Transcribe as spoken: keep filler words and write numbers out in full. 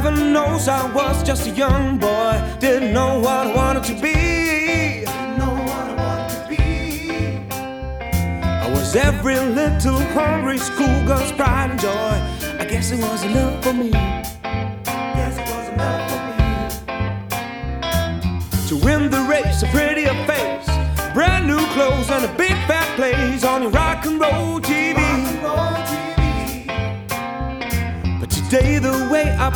Heaven knows I was just a young boy, didn't know what I wanted to be. Didn't know what I wanted to be. I was every little hungry schoolgirl's pride and joy. I guess it was enough for me. Guess it was enough for me. To win the race, a prettier face, brand new clothes and a big fat place on your rock and roll.